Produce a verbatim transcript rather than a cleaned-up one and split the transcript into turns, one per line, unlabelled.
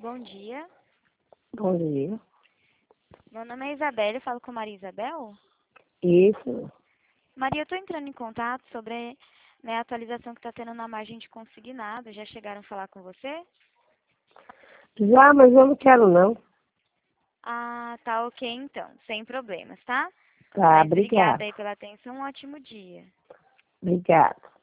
bom dia.
Bom dia.
Meu nome é Isabela, eu falo com Maria Isabel.
Isso.
Maria, eu estou entrando em contato sobre, né, a atualização que está tendo na margem de consignado. Já chegaram a falar com você?
Já, mas eu não quero não.
Ah, tá ok então, sem problemas, tá?
Tá,
Mas obrigada
obrigada.
aí pela atenção, um ótimo dia.
Obrigada.